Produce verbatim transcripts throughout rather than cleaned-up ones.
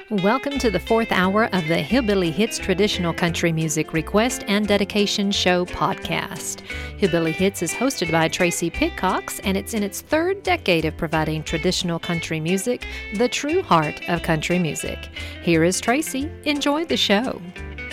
Welcome to the fourth hour of the Hillbilly Hits Traditional Country Music Request and Dedication Show podcast. Hillbilly Hits is hosted by Tracy Pitcox, and it's in its third decade of providing traditional country music, the true heart of country music. Here is Tracy. Enjoy the show.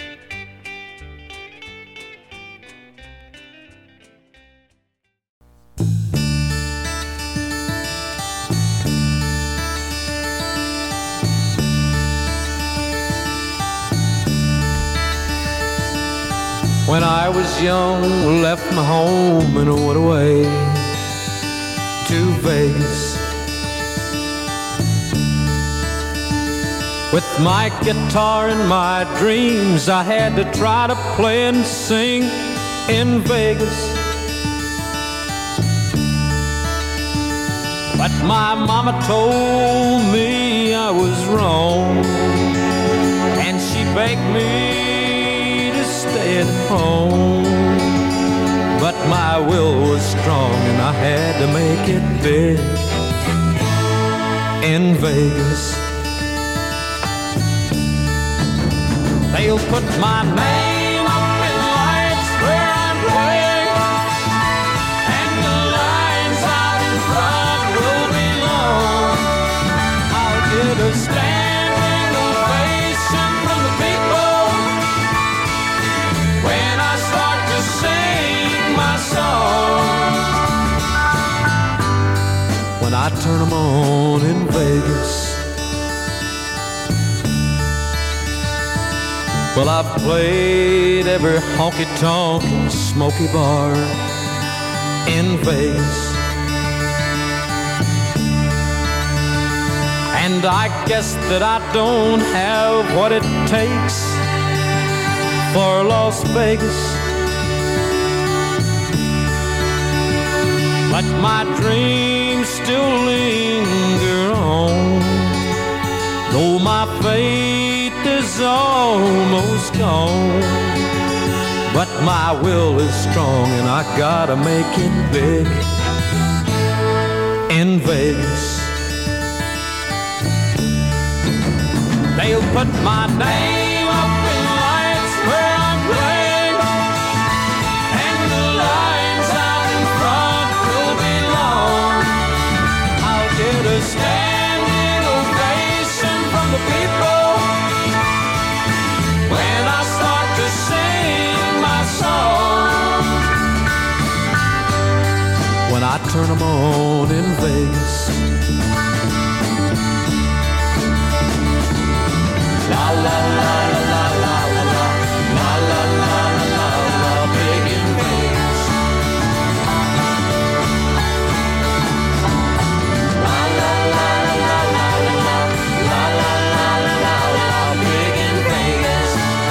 When I was young, left my home and went away to Vegas. With my guitar and my dreams, I had to try to play and sing in Vegas. But my mama told me I was wrong, and she begged me stay at home. But my will was strong and I had to make it big in Vegas. They'll put my name up in lights where I'm playing, and the lines out in front will be long. I'll get a standing ovation from the people when I start to sing my song. When I turn them on in Vegas. Well, I've played every honky-tonk and smoky bar in Vegas, and I guess that I don't have what it takes for Las Vegas. But my dreams still linger on, though my faith is almost gone. But my will is strong and I gotta make it big in Vegas. They'll put my name up in lights where I'm playing, and the lines out in front will be long. I'll get a standing ovation from the people when I start to sing my song. When I turn them on in Vegas. La la la la la la la la la la la la, big in Vegas. La la la la la la la la la la la, big in Vegas.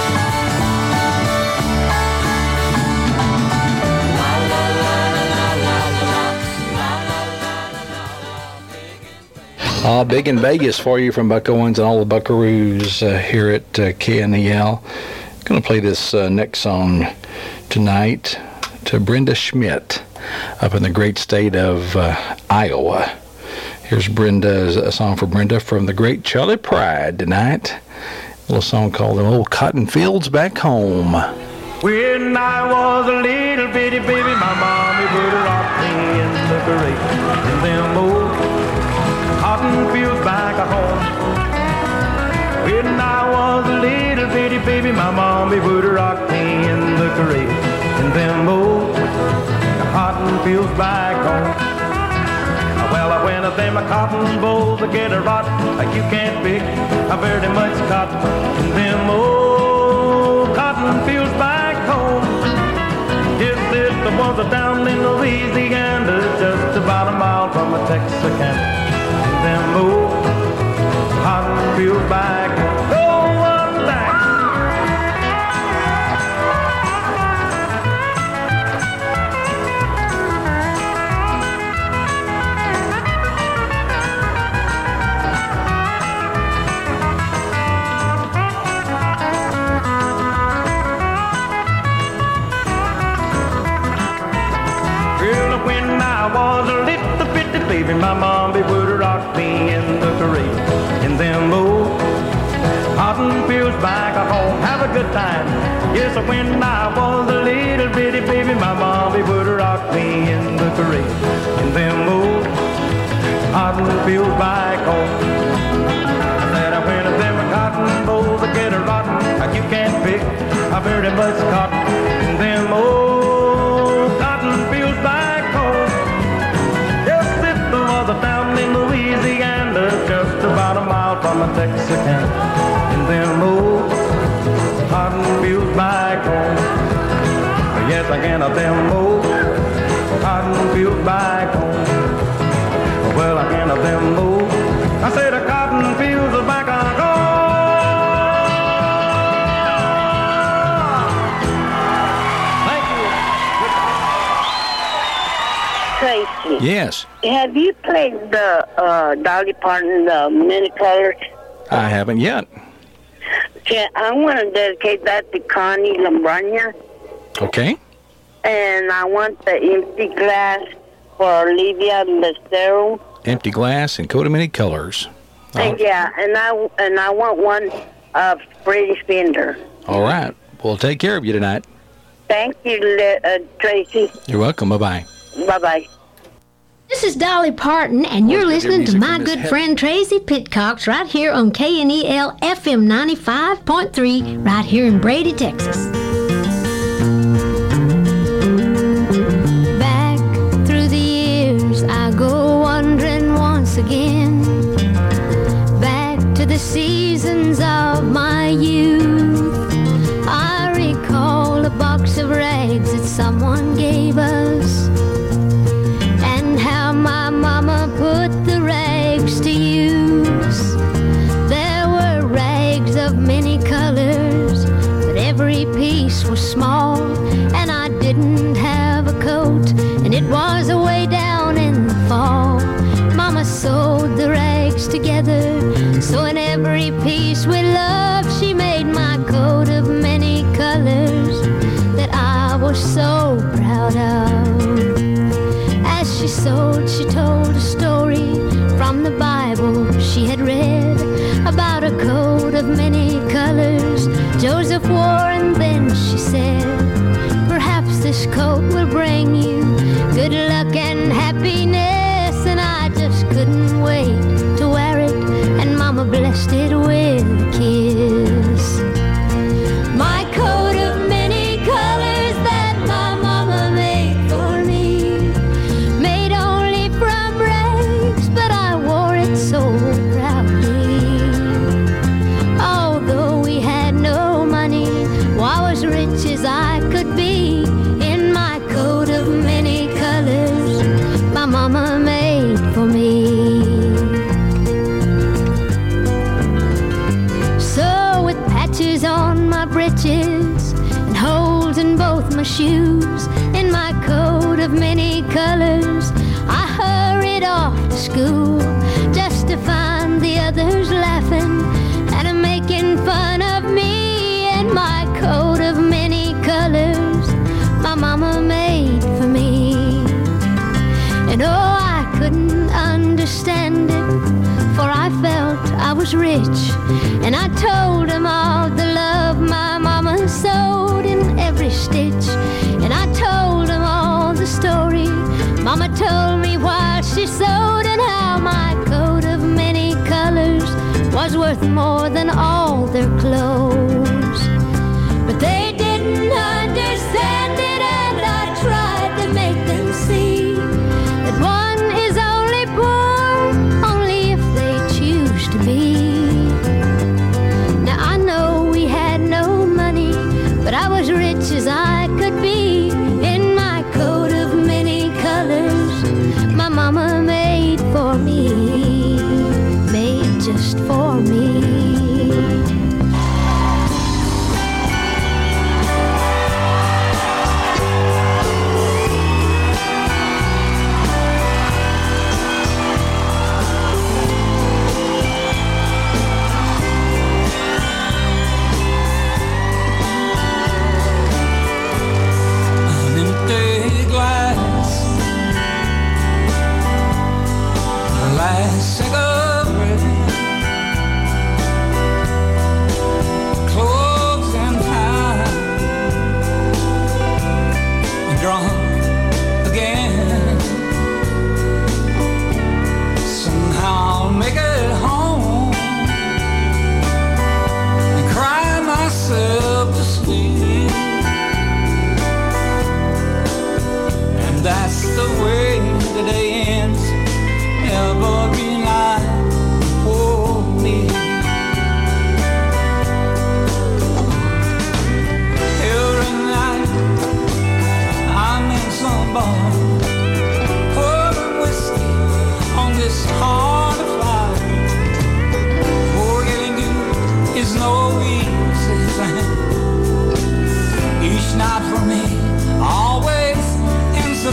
La la la la la la la la, big in Vegas. Uh, big in Vegas for you from Buck Owens and all the Buckaroos uh, here at uh, K N E L. Going to play this uh, next song tonight to Brenda Schmidt up in the great state of uh, Iowa. Here's Brenda, a song for Brenda from the great Charlie Pride tonight. A little song called "Them Old Cotton Fields Back Home." When I was a little bitty baby, my mommy would rock me in the grave in them old cotton fields back at home. When I was a little bitty baby, my mommy would rock me in the grave in them old cotton fields back home. Well, when them cotton bolls get a rot, you can't pick very much cotton in them old cotton fields back home. Yes, this was down in Louisiana, just about a mile from a Texarkana. Them old cotton fields back home. Go on back. Well, when I was a little bitty baby, my mommy would rock me in the feels like a home. Have a good time. Yes, when I was a little bitty baby, my mommy would rock me in the parade. In them old cotton fields back home. I said when them cotton bolls get rotten, you can't pick a very much cotton in them old cotton fields back home. Yes, it was a town in Louisiana, just about a mile from the Texarkana. In them old cotton fields back home. Yes, again, of them old cotton fields back home. Well, again, of them old, I say the cotton fields are back home. Tracy, Yes, have you played the uh, Dolly Parton, the Many Colors? I haven't yet. Okay, I want to dedicate that to Connie Lambrania, Okay. and I want the Empty Glass for Olivia Lestero. Empty Glass and Coat of Many Colors. And yeah, and I and I want one of Freddie Fender. All right. We'll take care of you tonight. Thank you, Le- uh, Tracy. You're welcome. Bye-bye. Bye-bye. This is Dolly Parton, and you're Well, listening to music my from Miss good Heather. friend Tracy Pitcox right here on K N E L F M ninety-five point three right here in Brady, Texas. Back through the years, I go wandering once again. Back to the seasons of my youth. I recall a box of rags that someone gave us, and how my mama put the rags to use. There were rags of many colors, but every piece was small, and I didn't have a coat, and it was away down in the fall. Mama sewed the rags together, so in every piece with love she made my coat of many colors that I was so proud of. As she sewed, she told a story from the Bible she had read about a coat of many colors Joseph wore, and then she said, perhaps this coat will bring you good luck and happiness. And I just couldn't wait to wear it, and Mama blessed it with a kiss. My coat of many colors that my mama made for me, made only from rags, but I wore it so proudly. Although we had no money, well, I was rich as I could be in my coat of many colors my mama made for me. So with patches on my breeches and holes in both my shoes, in my coat of many colors, I hurried off to school, just to find the others laughing and a making fun of me in my coat of many colors my mama made for me. And oh, I couldn't understand it, for I felt I was rich, and I told them all the love my mama sewed in every stitch. And I told them all the story Mama told me while she sewed, and how my coat of many colors was worth more than all their clothes. But they didn't understand it, and I tried to make them see that one is only poor only if they choose to be. Now I know we had no money, but I was rich as I could be in my coat of many colors my mama made for me, made just for me.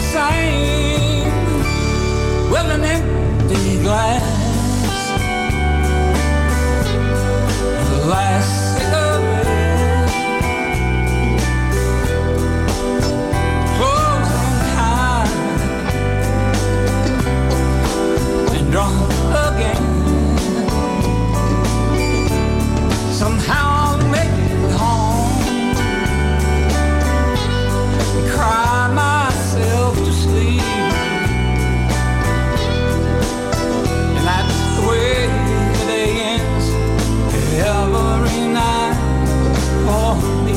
same with an empty glass. The last cigarette, closing time, and drunk again. Somehow I'll make it home, cry myself to sleep, and that's the way the day ends every night for me.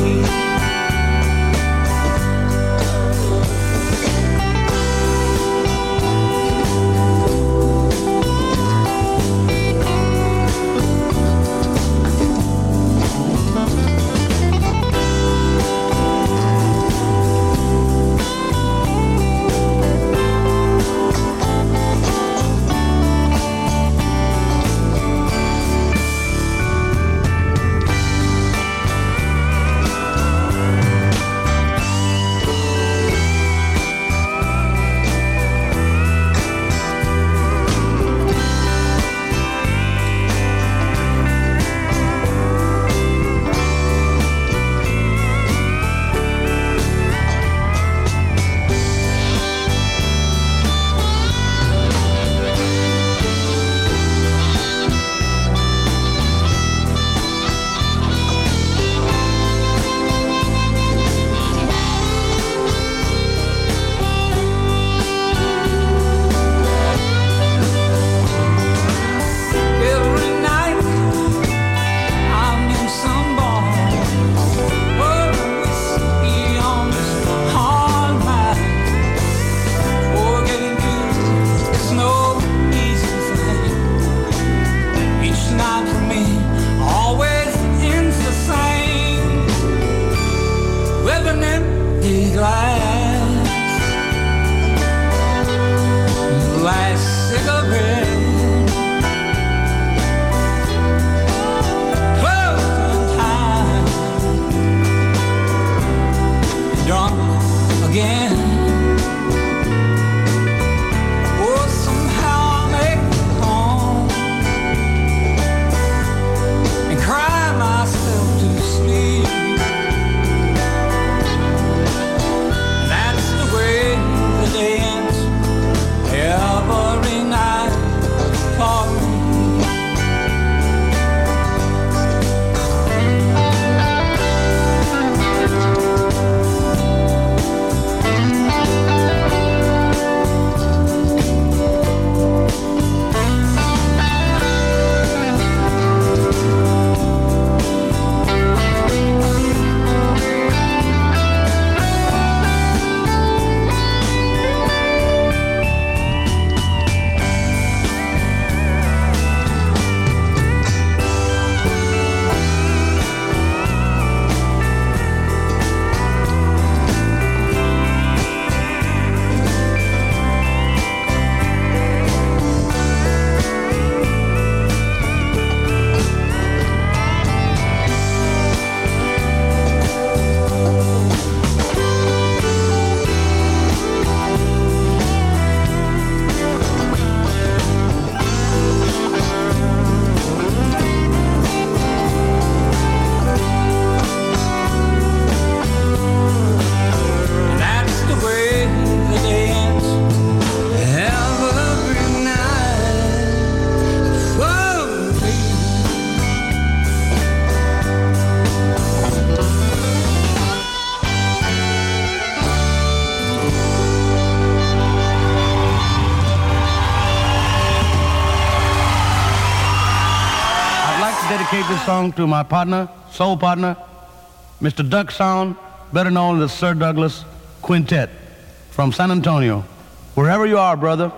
Dedicate this song to my partner, soul partner, Mister Duck Sound, better known as Sir Douglas Quintet from San Antonio. Wherever you are, brother.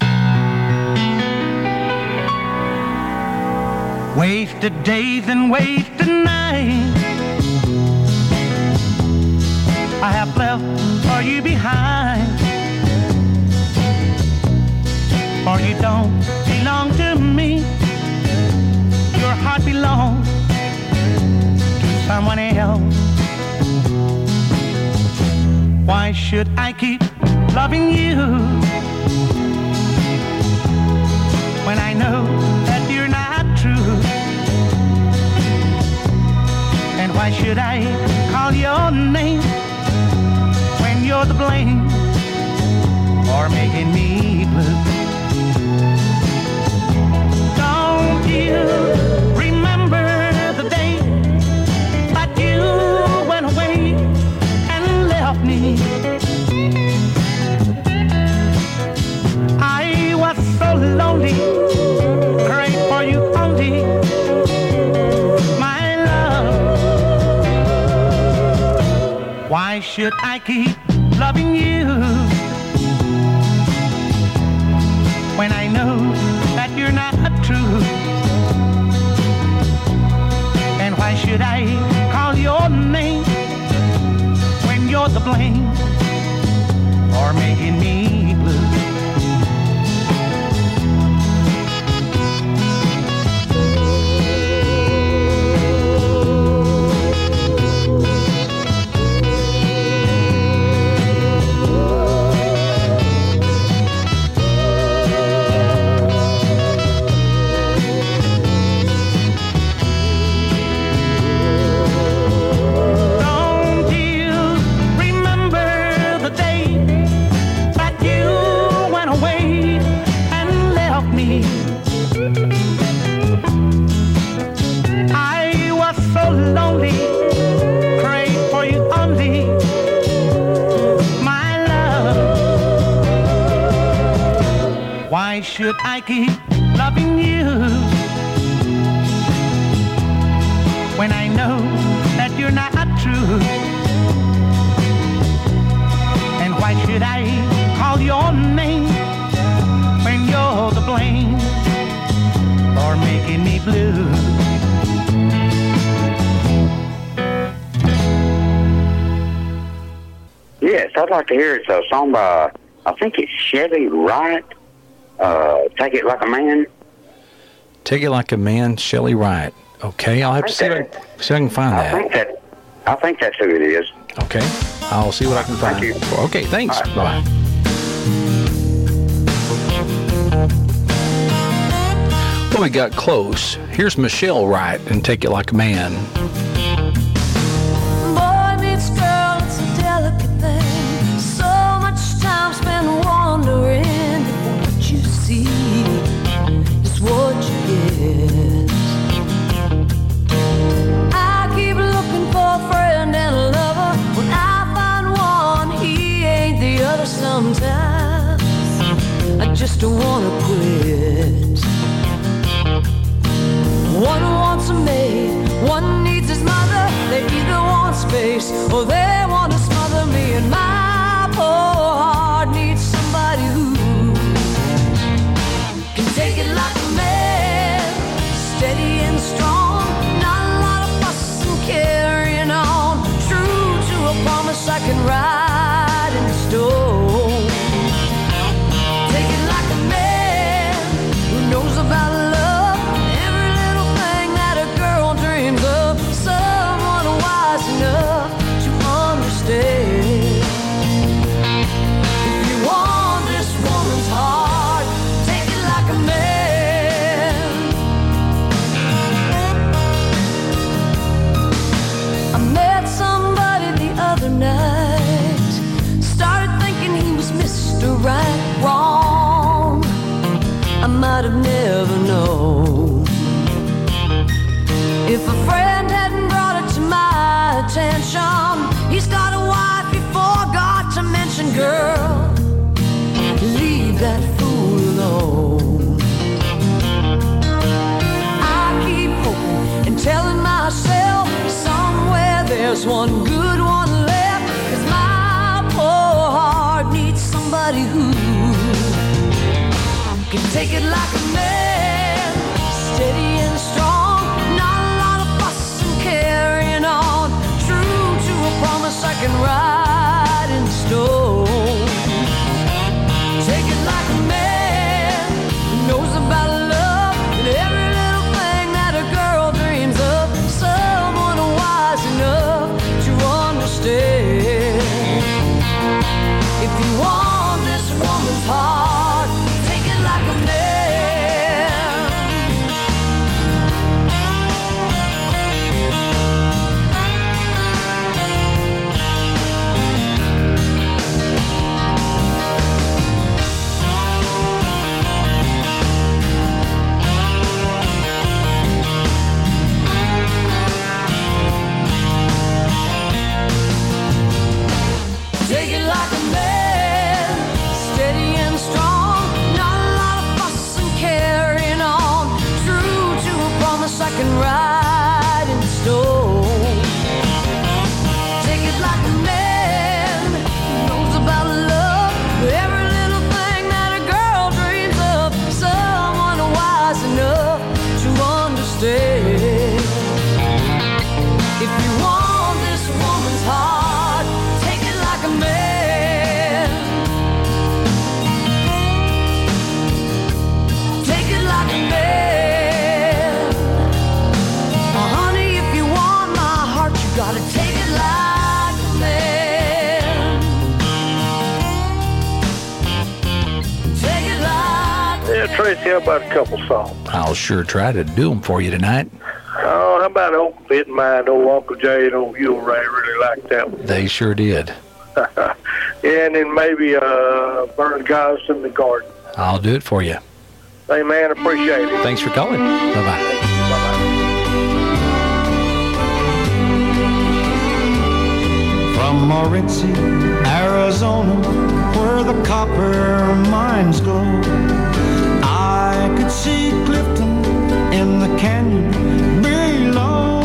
Wasted days and wasted nights I have left for you behind, for you don't belong to me. Your heart belongs to someone else. Why should I keep loving you when I know that you're not true? And why should I call your name when you're the blame for making me blue? Don't you remember the day that you went away and left me? I was so lonely, prayed for you only, my love. Why should I keep loving you when I know that you're not true? And why should I call your name when you're the blame for making me blue? Why should I keep loving you when I know that you're not true? And why should I call your name when you're the blame for making me blue? Yes, I'd like to hear it's a song by, I think it's Chevy Wright. Uh, Take It Like a Man. Take It Like a Man, Shelley Wright. Okay, I'll have to see if, I, see if I can find I that. Think that. I think that's who it is. Okay, I'll see what I can find. Thank you. Okay, thanks. Right. Bye-bye. Well, we got close. Here's Michelle Wright and Take It Like a Man. Boy meets girl, it's a delicate thing. So much time spent wandering. What you see is what you get. I keep looking for a friend and a lover. When I find one, he ain't the other. Sometimes I just don't wanna quit. One wants a maid, one needs his mother. They either want space or they want to smother me. And my poor heart needs somebody who can take it like a man, steady and strong. Not a lot of fuss and carrying on. True to a promise I can ride in stone. Take it like a man who knows about love. Enough to understand. If you want this woman's heart, take it like a man. I met somebody the other night. Started thinking he was Mister Right, wrong. I might have never known. If a friend hadn't brought it to my attention, he's got a wife he forgot to mention. Girl, leave that fool alone. I keep hoping and telling myself somewhere there's one good one left. 'Cause my poor heart needs somebody who can take it like a man, steady and strong. Carrying on, true to a promise I can ride in stone. Take it like a man who knows about love and every little thing that a girl dreams of. Someone wise enough to understand. If you want ask you about a couple songs. I'll sure try to do them for you tonight. Oh, how about Open Pit Mind? Old Uncle Jay and old Yule Ray really liked that one. They sure did. Yeah, and then maybe uh, Burn Goddess in the Garden. I'll do it for you. Hey, man, appreciate it. Thanks for calling. Bye-bye. Bye-bye. From Moritzi, Arizona, where the copper mines glow, I could see Clifton in the canyon below.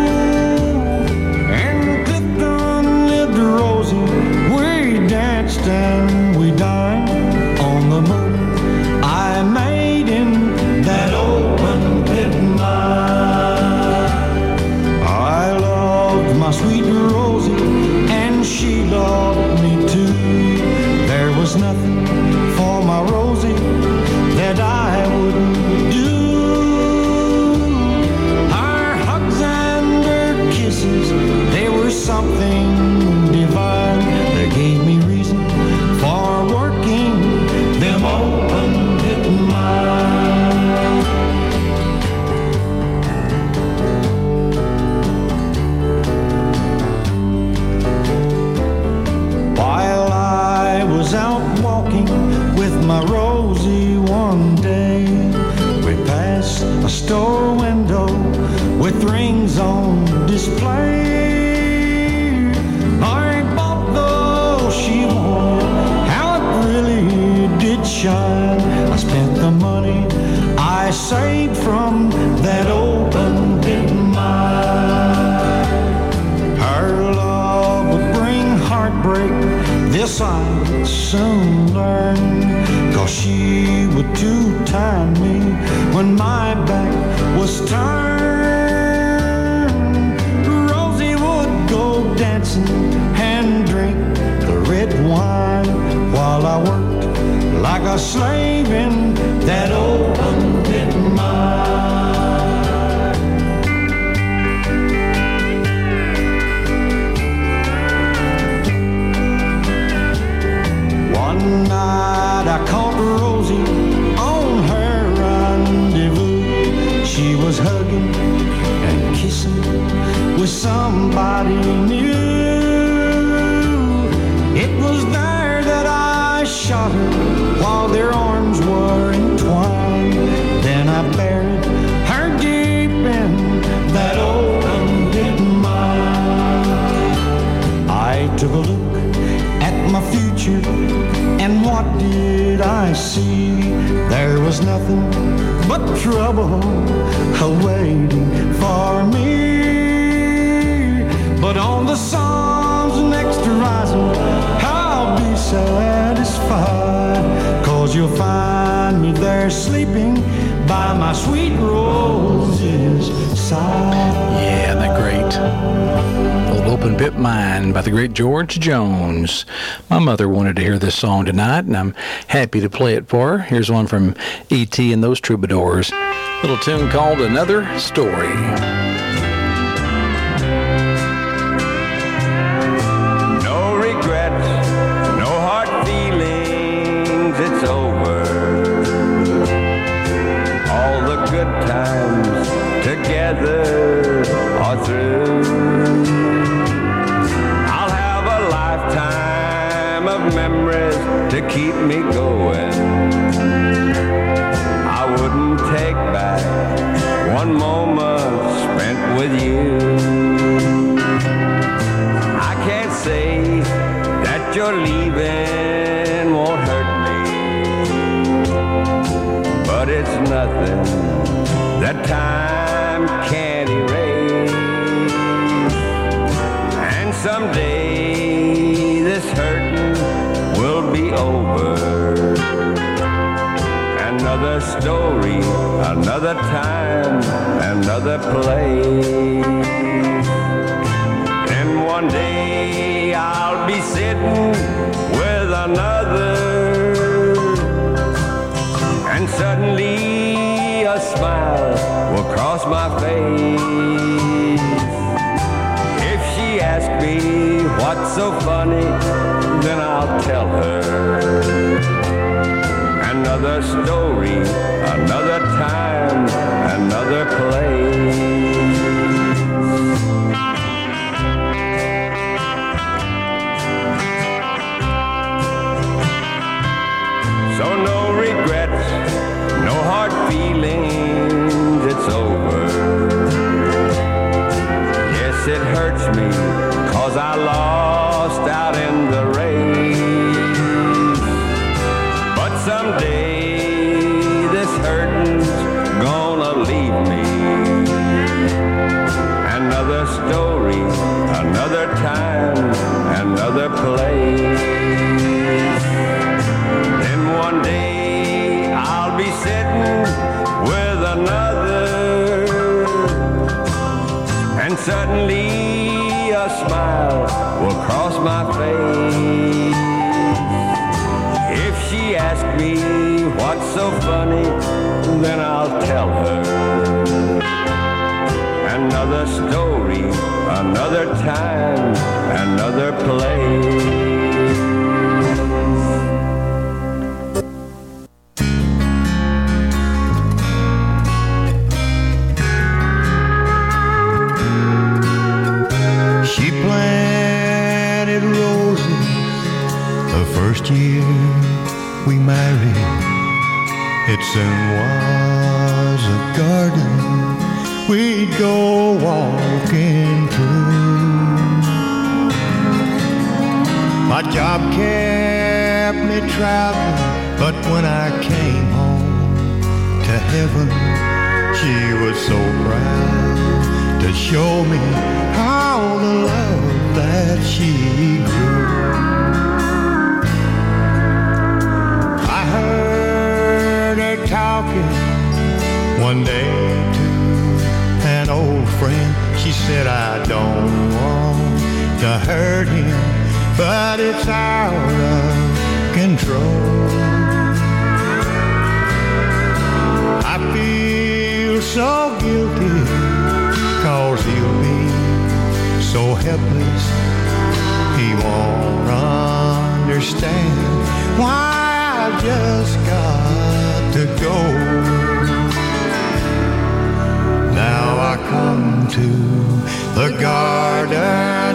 And Clifton lived Rosie. We danced and we dined on the money I made in that open pit mine. I loved my sweet Rosie, and she loved me too. There was nothing for my Rosie that I wouldn't do. Our hugs and her kisses, they were something divine. They gave me reason for working them open pit mines. While I was out walking with my Rosie one day, we passed a store window with rings on display. I bought those she wanted, how it really did shine. I spent the money I saved from that open pit mine. Her love would bring heartbreak, this I soon learned, 'cause she would two-time me when my back was turned. Rosie would go dancing and drink the red wine while I worked like a slave in that open pit mine. One night I caught Rosie on her rendezvous. She was hugging and kissing with somebody new. It was there that I shot her while their arms were entwined. Then I buried her deep in that open pit mine. I took a look at my future, and what did I see? There was nothing but trouble awaiting for me. But on the sun's next horizon, I'll be satisfied, 'cause you'll find me there sleeping by my sweet Rosie's side. Yeah, isn't that great? Old Open Pit Mine by the great George Jones. My mother wanted to hear this song tonight, and I'm happy to play it for her. Here's one from E T and those Troubadours. Little tune called Another Story. No regrets, no hard feelings, it's over. All the good times together are through. I'll have a lifetime of memories to keep me going. I wouldn't take back one moment spent with you. I can't say that you're leaving won't hurt me, but it's nothing that time can't erase. And someday this hurting will be over. Another story, another time, another place. And one day I'll be sitting with another, and suddenly a smile will cross my face. If she asks me what's so funny, then I'll tell her. Another Another story, another time, another place. So no regrets, no hard feelings, it's over. Yes, it hurts me, 'cause I lost out in the race. But someday this hurting's gonna leave me. Another story, another time, another place. Then one day I'll be sitting with another, and suddenly a smile will cross my face. If she asks me what's so funny, then I'll tell her. Another story, another time, another place. She planted roses the first year we married. It soon was a garden we'd go walking through. My job kept me traveling, but when I came home to heaven, she was so proud to show me how the love that she grew. I heard her talking one day to an old friend. She said, I don't want to hurt him, but it's out of control. I feel so guilty, 'cause he'll be so helpless. He won't understand why I just got to go. Now I come to the garden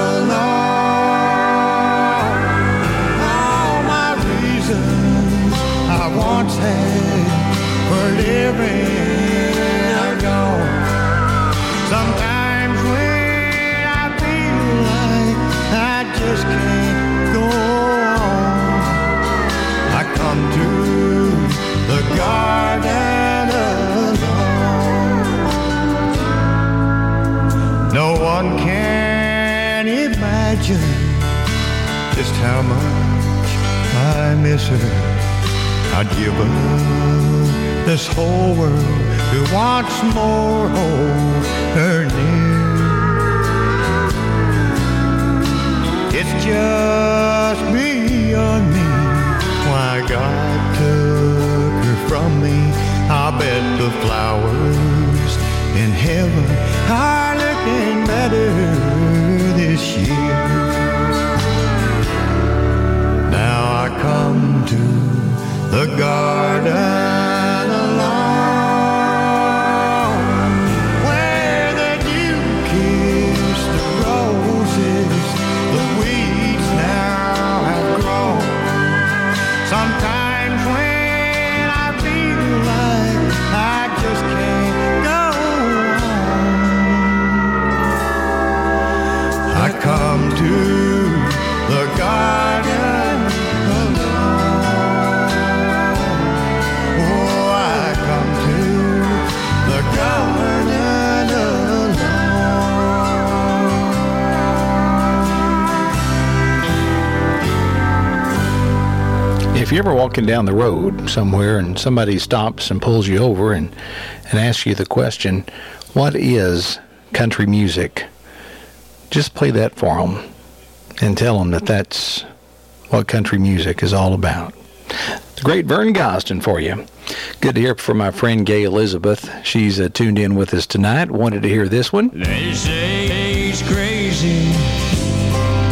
alone. All my reasons I once had for living are gone. Sometimes when I feel like I just can't go on, I come to the garden alone. No one can imagine just how much I miss her. I'd give up this whole world to once more hold her near. It's just beyond me why God took her from me. I bet the flowers in heaven are looking better this year. Now I come to the garden alone, where the dew kissed the roses, the weeds now have grown. Sometimes when I feel like I just can't go on, I come to the garden alone. Oh, I come to the garden alone. If you're ever walking down the road somewhere and somebody stops and pulls you over and, and asks you the question, what is country music? Just play that for them and tell them that that's what country music is all about. The great Vern Gosdin for you. Good to hear from my friend Gay Elizabeth. She's uh, tuned in with us tonight. Wanted to hear this one. They say he's crazy.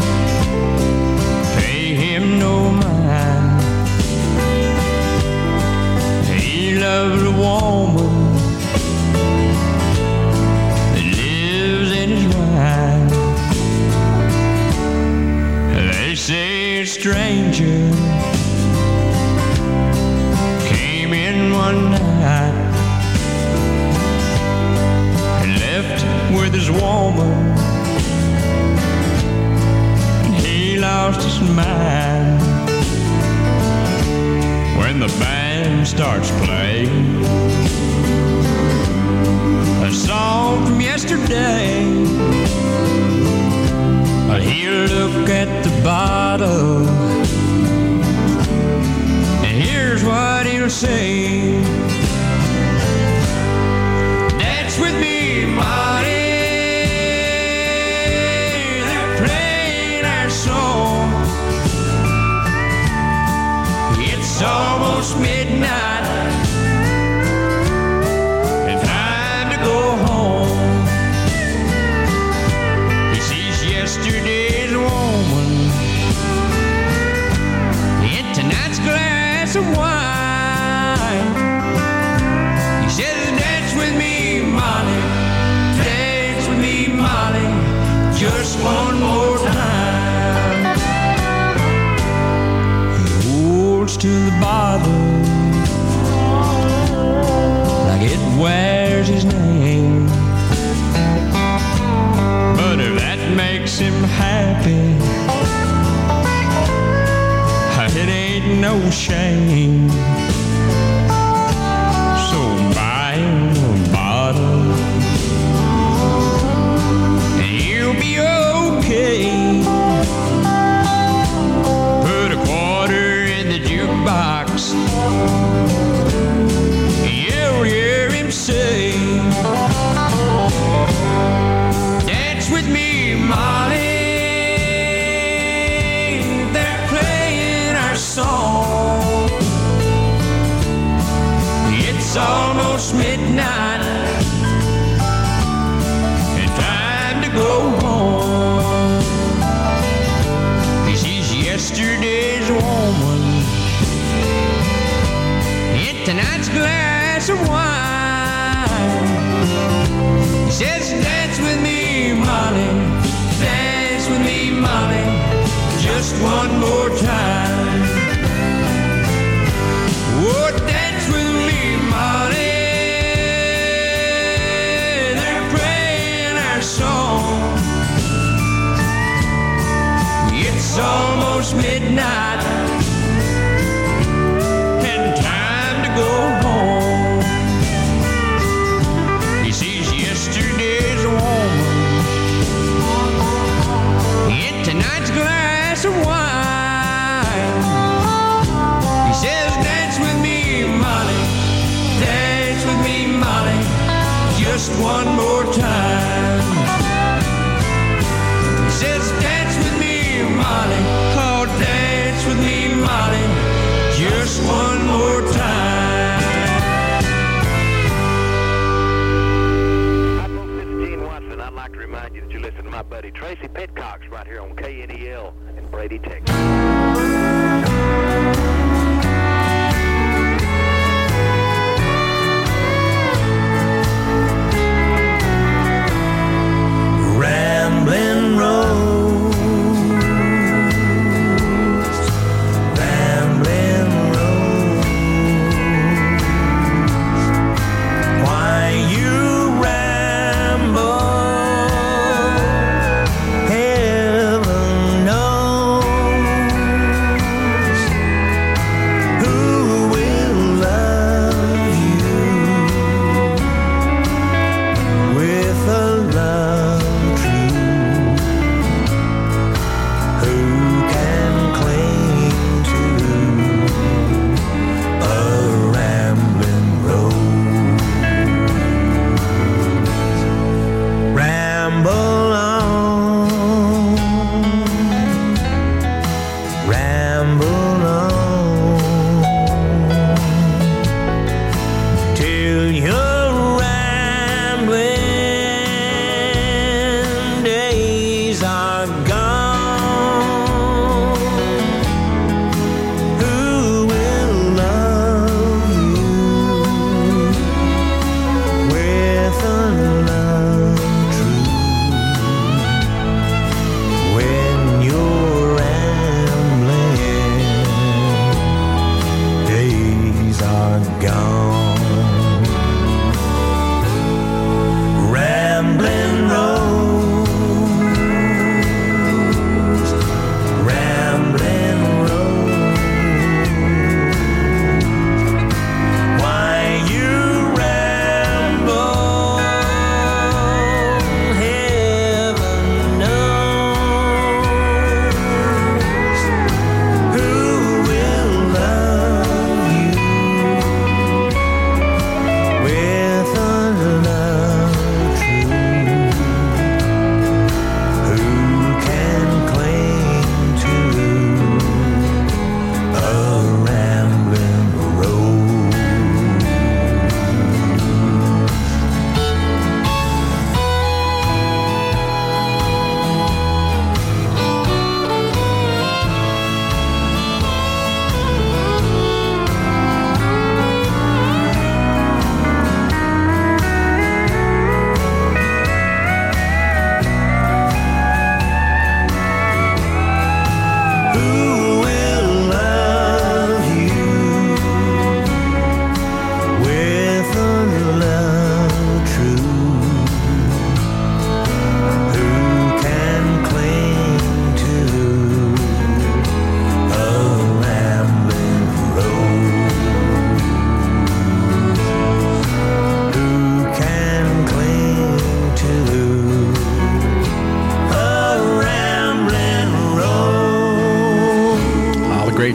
Pay him no mind. woman, and he lost his mind. When the band starts playing a song from yesterday, he'll look at the bottle, and here's what he'll say. Dance with me, Molly, they're playing our song. It's almost midnight, and time to go home. He sees yesterday's woman in tonight's glass of wine. He says, dance with me, Molly, dance with me, Molly, just one more time. To the bottle like it wears his name, but if that makes him happy, it ain't no shame. So buy him a bottle and he'll be okay. Box. You'll hear him say, dance with me, Molly, they're playing our song. It's almost midnight and time to go home. He sees yesterday's woman tonight's glass of wine. He says, dance with me, Molly, dance with me, Molly, just one more time. Oh, dance with me, Molly, they're playing our song. It's almost midnight, go home. He sees yesterday's woman in tonight's glass of wine. He says, dance with me, Molly, dance with me, Molly, just one more time. He says, dance with me, Molly, oh, dance with me, Molly, just one more time. I'd like to remind you that you listen to my buddy Tracy Pitcox right here on K N E L in Brady, Texas. Rambling roads, rambling roads, why you ramble, heaven knows.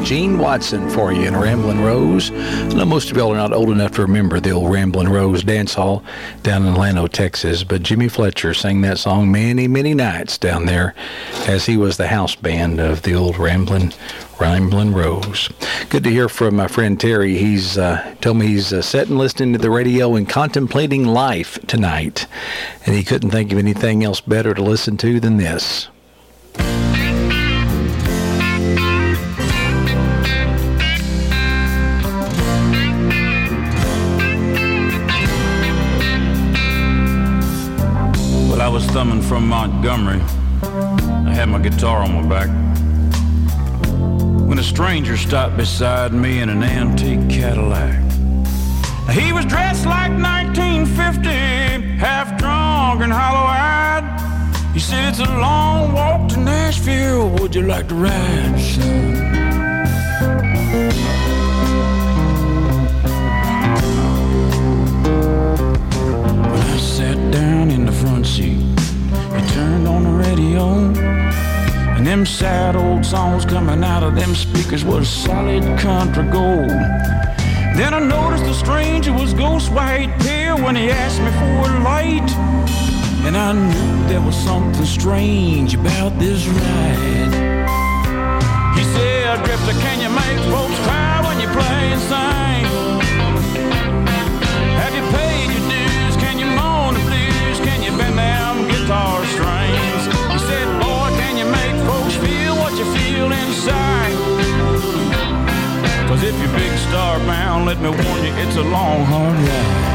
Gene Watson for you in Ramblin' Rose. I know most of y'all are not old enough to remember the old Ramblin' Rose dance hall down in Llano, Texas, but Jimmy Fletcher sang that song many, many nights down there as he was the house band of the old Ramblin' Ramblin' Rose. Good to hear from my friend Terry. He's uh, told me he's uh, sitting listening to the radio and contemplating life tonight, and he couldn't think of anything else better to listen to than this. Well, I was thumbing from Montgomery. I had my guitar on my back when a stranger stopped beside me in an antique Cadillac. He was dressed like nineteen fifty, half drunk and hollow-eyed. He said, "It's a long walk to Nashville. Would you like to ride, son?" When I sat down in the front seat, he turned on the radio, and them sad old songs coming out of them speakers was solid country gold. Then I noticed the stranger was ghost white pale when he asked me for a light, and I knew there was something strange about this ride. He said, "Drifter, can you make folks cry when you play and sing? Have you paid your dues? Can you moan the blues? Can you bend them guitar strings?" He said, "Boy, can you make folks feel what you feel inside? 'Cause if you're big star bound, let me warn you, it's a long, hard ride."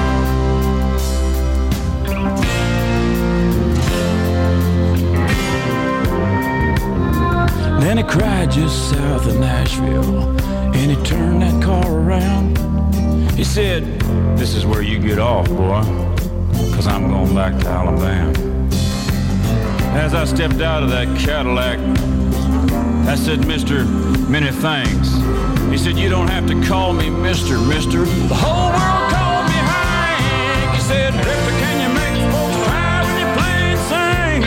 Then he cried just south of Nashville, and he turned that car around. He said, "This is where you get off, boy, 'cause I'm going back to Alabama." As I stepped out of that Cadillac, I said, "Mister, many thanks." He said, "You don't have to call me Mister, Mister. The whole world called me Hank." He said, "Drifter, can you make folks cry when you play and sing?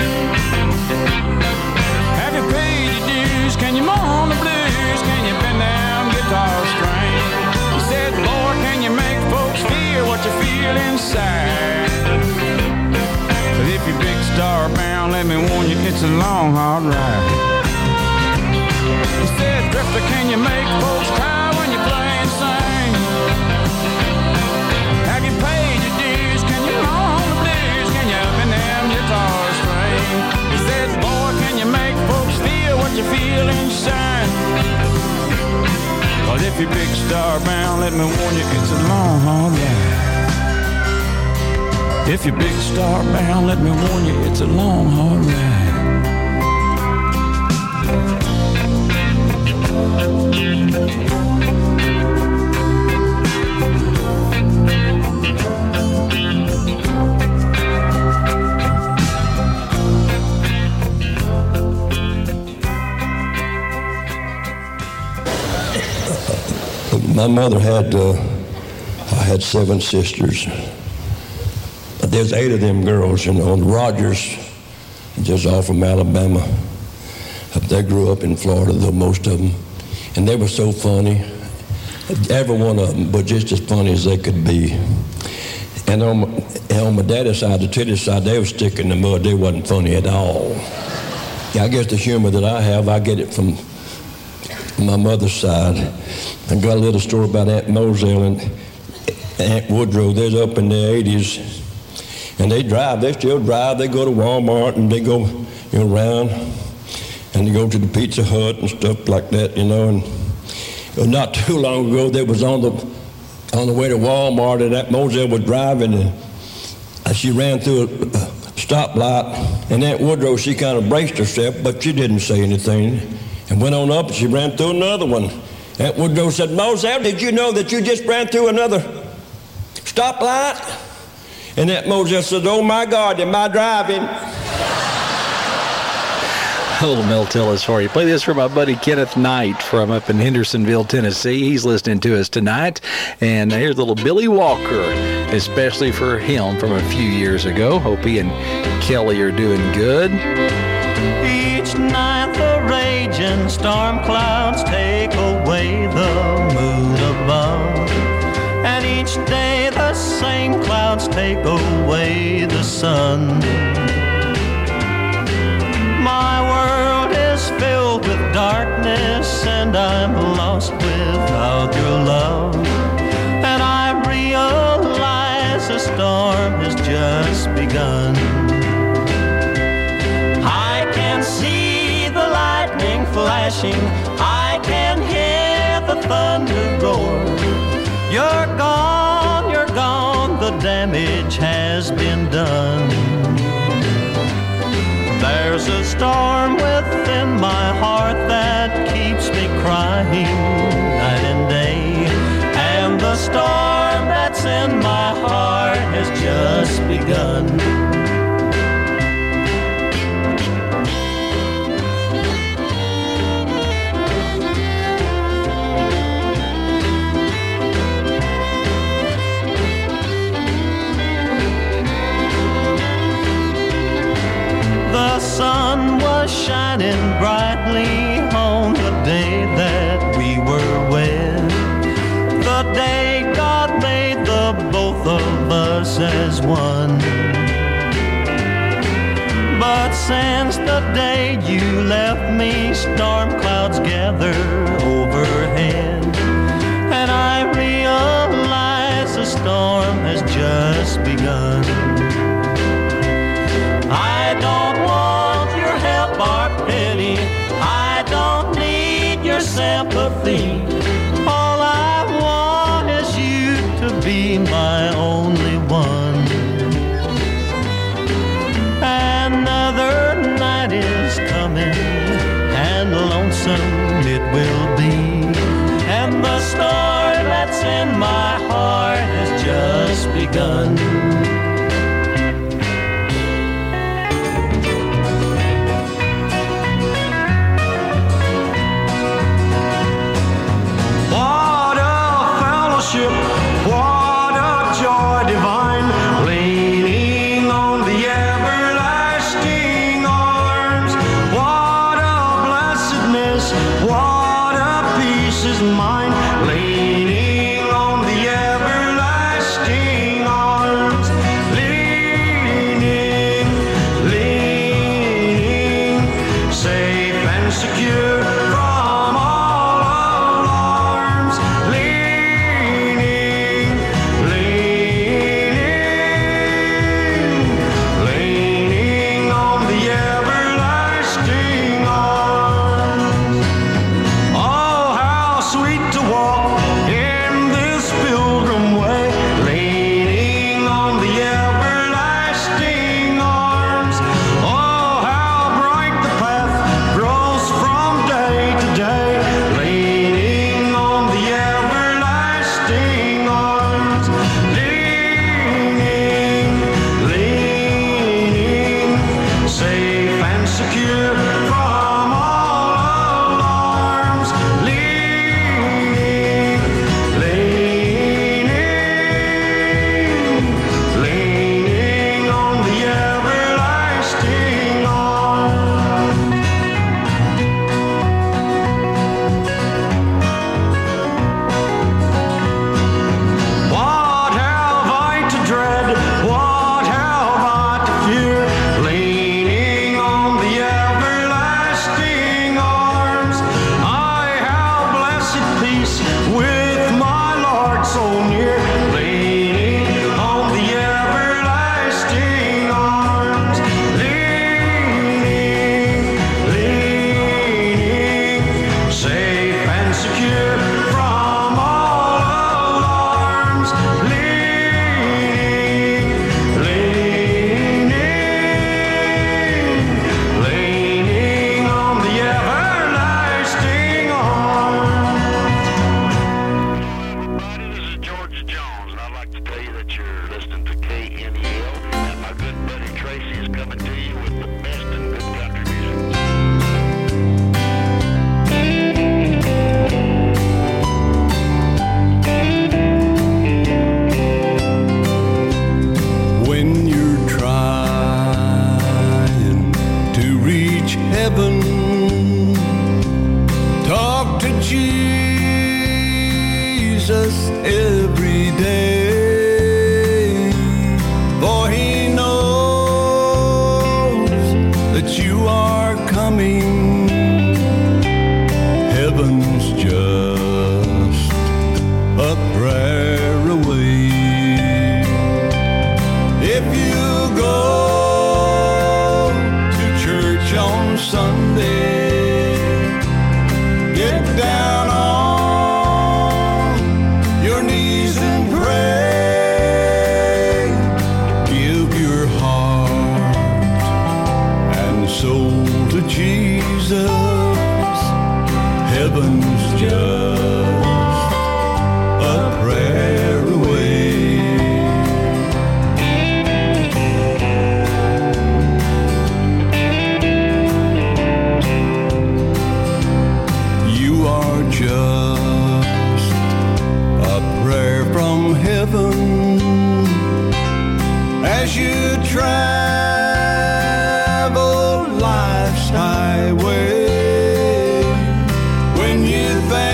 Have you paid your dues? Can you moan the blues? Can you bend down guitar strings?" He said, "Lord, can you make folks feel what you feel inside? But if you're big star bound, let me warn you, it's a long, hard ride." He said, "Drifter, can you make folks cry when you play and sing? Have you paid your dues? Can you moan the blues? Can you bend them guitar strings?" He said, "Boy, can you make folks feel what you feel inside? But if you're big star bound, let me warn you, it's a long, hard ride. If you're big star bound, let me warn you, it's a long, hard ride." My mother had, uh, I had seven sisters. There's eight of them girls, you know, and Rogers, just off from Alabama. They grew up in Florida, though, most of them. And they were so funny. Every one of them, but just as funny as they could be. And on my, and on my daddy's side, the Titty side, they were sticking in the mud. They wasn't funny at all. Yeah, I guess the humor that I have, I get it from my mother's side. I got a little story about Aunt Moselle and Aunt Woodrow. They're up in the eighties, and they drive. They still drive. They go to Walmart and they go, you know, around, and they go to the Pizza Hut and stuff like that, you know. And not too long ago, they was on the on the way to Walmart, and Aunt Moselle was driving, and she ran through a stoplight, and Aunt Woodrow, she kind of braced herself, but she didn't say anything, and went on up, and she ran through another one. Aunt Woodrow said, "Moselle, did you know that you just ran through another stoplight?" And Aunt Moselle said, "Oh my God, am I driving?" Old Mel Tillis for you. Play this for my buddy Kenneth Knight from up in Hendersonville, Tennessee. He's listening to us tonight. And here's little Billy Walker especially for him from a few years ago. Hope he and Kelly are doing good. Each night the raging storm clouds take away the moon above, and each day the same clouds take away the sun. My world is filled with darkness, and I'm lost without your love. And I realize the storm has just begun. I can see the lightning flashing, I can hear the thunder roar. You're gone, you're gone, the damage has been done. There's a storm within my heart that keeps me crying night and day, and the storm that's in my heart has just begun. The sun was shining brightly on the day that we were wed, the day God made the both of us as one. But since the day you left me, storm clouds gather overhead, and I realize the storm has just begun. I don't want your help or pity, I don't need your sympathy. All I want is you to be my only one. Another night is coming, and lonesome it will be, and the storm that's in my heart has just begun. What a joy divine, leaning on the everlasting arms. What a blessedness, what a peace is mine, leaning on the everlasting arms. Leaning, leaning, safe and secure from all alarms. Sweet heaven. Talk to Jesus every day, for he knows that you are coming. Heaven's just a prayer away. If you go to church on Sunday, get down on your knees and pray. Give your heart and soul to Jesus. Heaven's just a prayer away. You are just a prayer from heaven as you travel life's highway. When you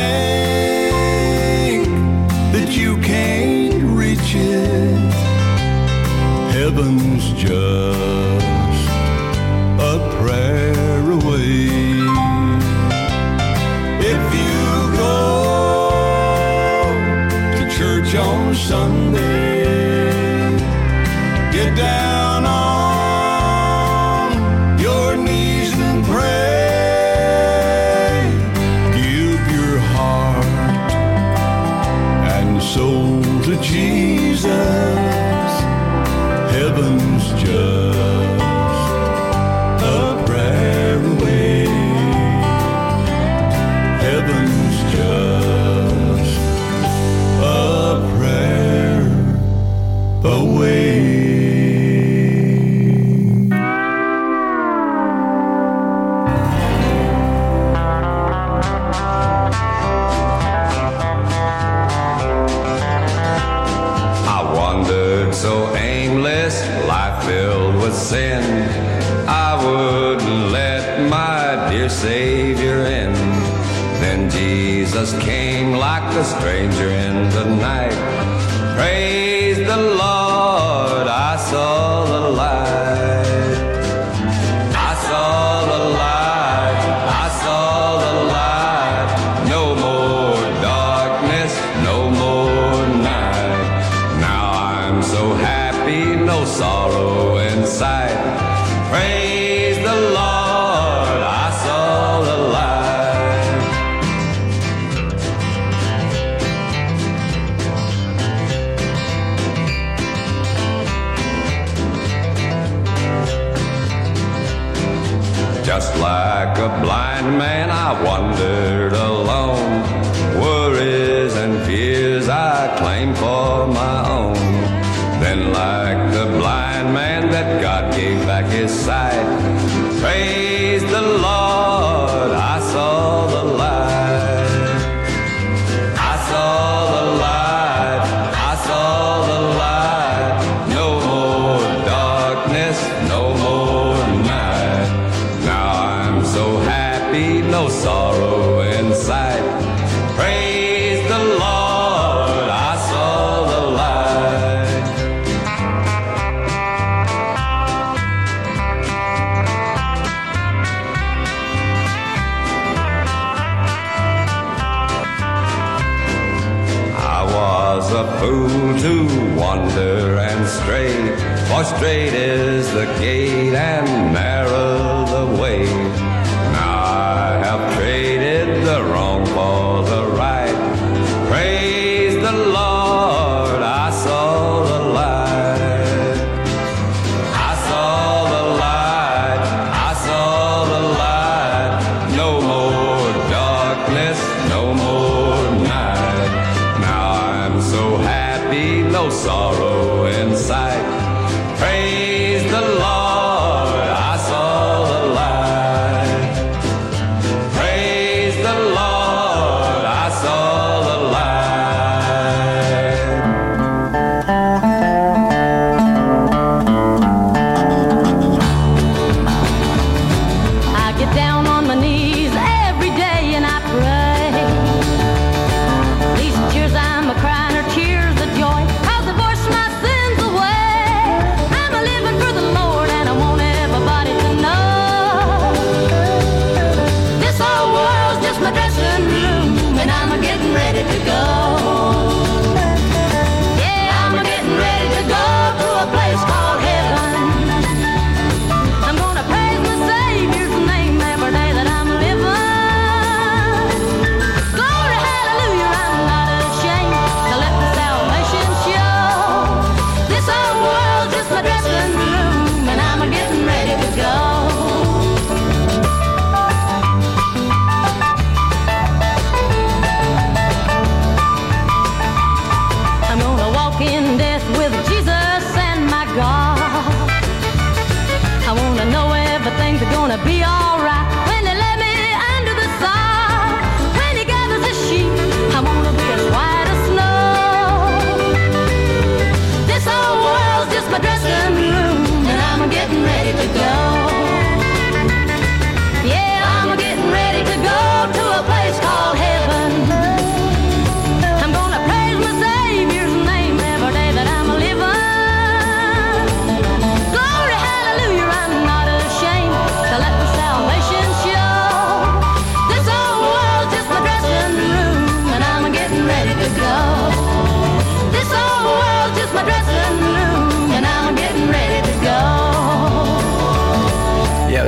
think that you can't reach it, heaven's just a prayer away. If you go to church on Sunday, get down on your knees and pray. Give your heart and soul to Jesus. Heaven's just a prayer away. Heaven's just a prayer away. I wandered so aimless, life filled with sin. I wouldn't let my dear Savior in. Then Jesus came like a stranger in the night. Praise the Lord, I saw the light. I saw the light, I saw the light. No more darkness, no more night. Now I'm so happy, no sorrow in sight. Praise the Lord, I saw the light. Just like a blind man, I wandered alone. Worries and fears I claimed for my own. Then like the blind man that God gave back his sight, praise the Lord, I saw the light. I saw the light, I saw the light. No more darkness, no more night. Now I'm so happy, no sorrow in sight. Praise the Lord, I saw the light. I was a fool to wander and stray, for straight is the gate and narrow the way. Now I have traded the wrong for the right. Praise the Lord, I saw the light. I saw the light, I saw the light. No more darkness, no more night. Now I'm so happy, no sorrow in sight. Praise the Lord, I saw the light. Praise the Lord, I saw the light. I get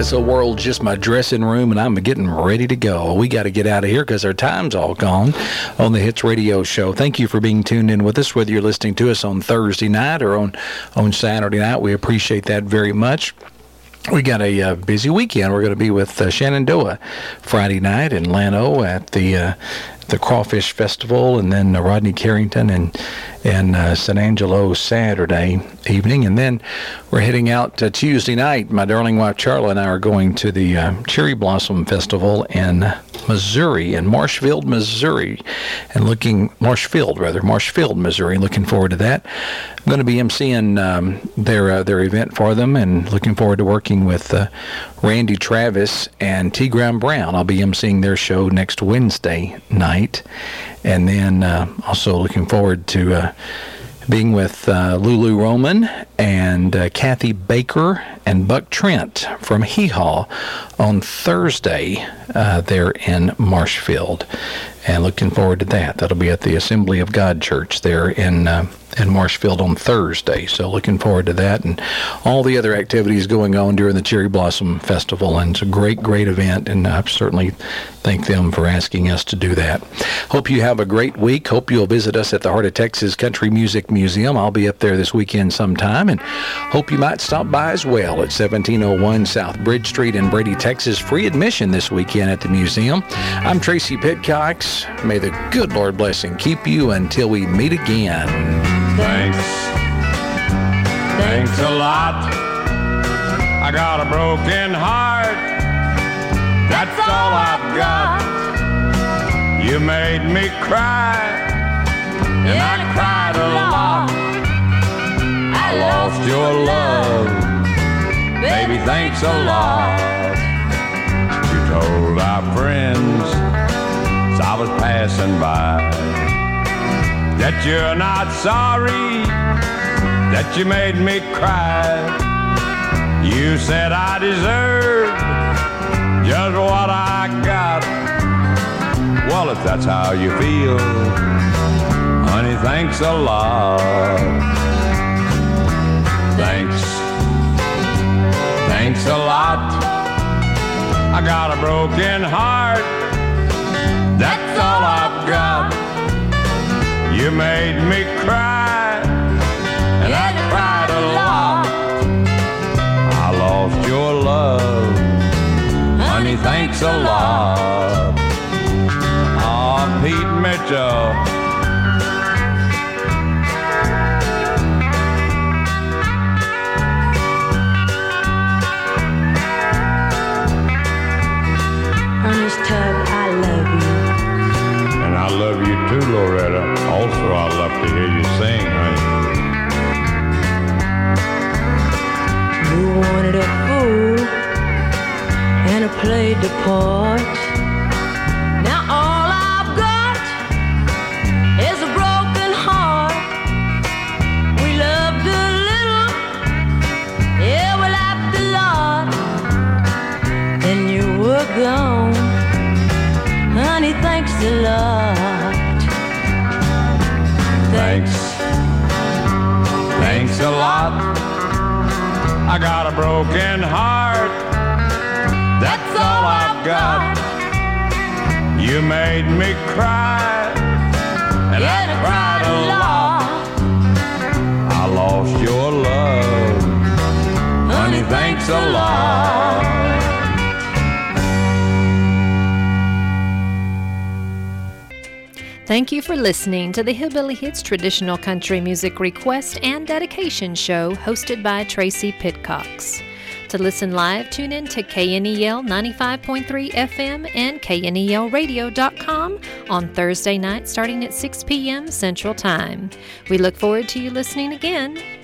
Melissa World's just my dressing room, and I'm getting ready to go. We got to get out of here because our time's all gone on the Hits Radio Show. Thank you for being tuned in with us, whether you're listening to us on Thursday night or on, on Saturday night. We appreciate that very much. We got a uh, busy weekend. We're going to be with uh, Shenandoah Friday night in Llano at the uh, the Crawfish Festival, and then uh, Rodney Carrington and and uh, San Angelo Saturday evening, and then we're heading out uh, Tuesday night. My darling wife Charla and I are going to the uh, Cherry Blossom Festival in Missouri, in Marshfield, Missouri, and looking Marshfield rather Marshfield, Missouri. Looking forward to that. I'm going to be emceeing um, their uh, their event for them, and looking forward to working with uh, Randy Travis and T. Graham Brown. I'll be emceeing their show next Wednesday night, and then uh, also looking forward to uh, being with uh, Lulu Roman and uh, Kathy Baker and Buck Trent from Hee Haw on Thursday uh, there in Marshfield, and looking forward to that. That'll be at the Assembly of God Church there in uh, in Marshfield on Thursday. So looking forward to that and all the other activities going on during the Cherry Blossom Festival. And it's a great, great event, and I certainly thank them for asking us to do that. Hope you have a great week. Hope you'll visit us at the Heart of Texas Country Music Museum. I'll be up there this weekend sometime, and hope you might stop by as well at seventeen oh one South Bridge Street in Brady, Texas. Free admission this weekend at the museum. I'm Tracy Pitcox. May the good Lord bless and keep you until we meet again. Thanks. Thanks a lot. I got a broken heart. That's all I've got. You made me cry, and I cried a lot. I lost your love. Baby, thanks a lot. You told our friends as I was passing by that you're not sorry, that you made me cry. You said I deserved just what I got. Well, if that's how you feel, honey, thanks a lot. Thanks, thanks a lot. I got a broken heart, that's all I've got. You made me cry, and I cried a lot. I lost your love, honey, thanks a lot. Oh, Pete Mitchell. Ernest Tubb, I love you. And I love you too, Loretta. Also, I'd love to hear you sing, honey. You wanted a fool, and I played the part. Now all I've got is a broken heart. We loved a little, yeah, we laughed a lot. Then you were gone, honey, thanks a lot. Thanks, thanks a lot. I got a broken heart, that's all I've got. You made me cry, and I cried a lot. I lost your love, honey, thanks a lot. Thank you for listening to the Hillbilly Hits Traditional Country Music Request and Dedication Show hosted by Tracy Pitcox. To listen live, tune in to K N E L ninety-five point three F M and K N E L radio dot com on Thursday night starting at six p.m. Central Time. We look forward to you listening again.